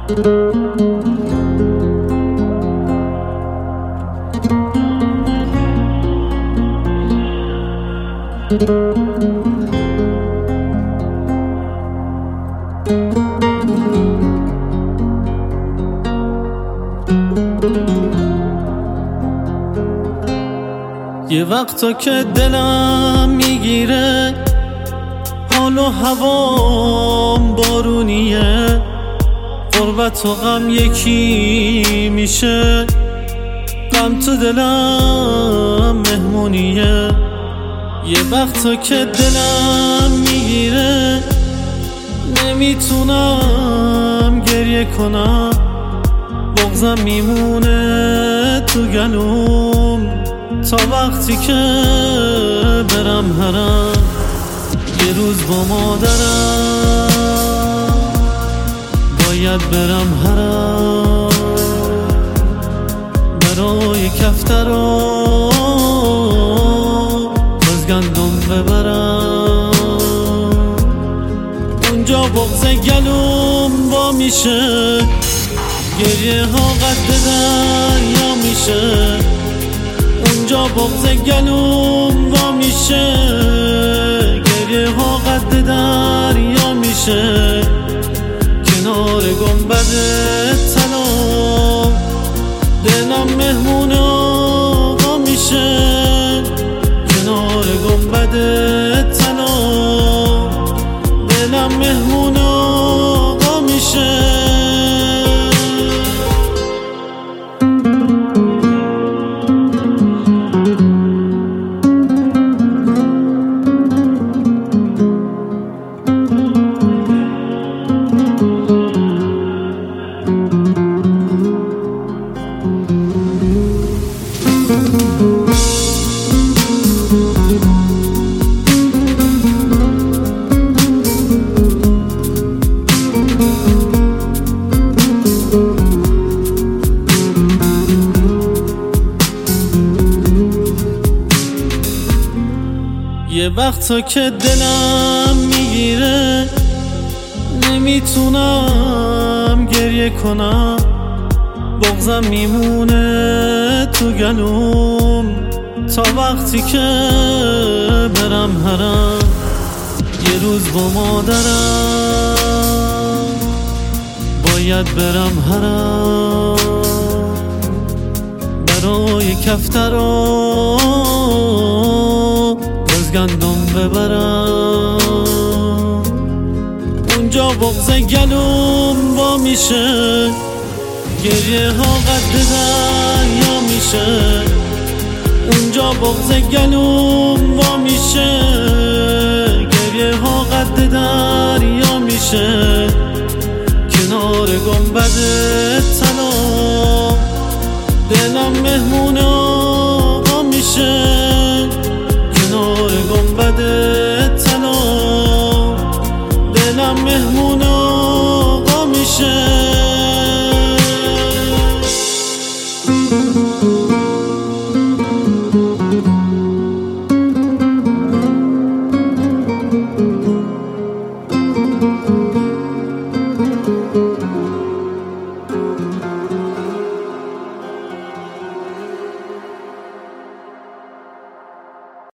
یه وقتا که دلم میگیره حال و هوام بارونیه، غربت و غم یکی میشه، غم تو دلم مهمونیه. یه وقتا که دلم میگیره نمیتونم گریه کنم، بغضم میمونه تو گلوم تا وقتی که برم حرم. یه روز با مادرم باید برم حرم، برای کفترا باز گندم ببرم. اونجا بغض گلوم وا میشه، گریه ها قد دریا میشه. اونجا بغض گلوم وا میشه، گریه ها قد دریا میشه. کنار گنبد طلا دلم مهمون آقا میشه، کنار گنبد طلا دلم مهمون آقا میشه. یه وقتا که دلم میگیره نمیتونم گریه کنم، بغضم میمونه تو گلوم تا وقتی که برم حرم. یه روز با مادرم باید برم حرم، برای کفترا گندم ببرم. اونجا بغض گلوم وا میشه، گریه ها قد دریا میشه. اونجا بغض گلوم وا میشه، گریه ها قد دریا میشه. کنار گنبد طلا دلم مهمون آقا میشه،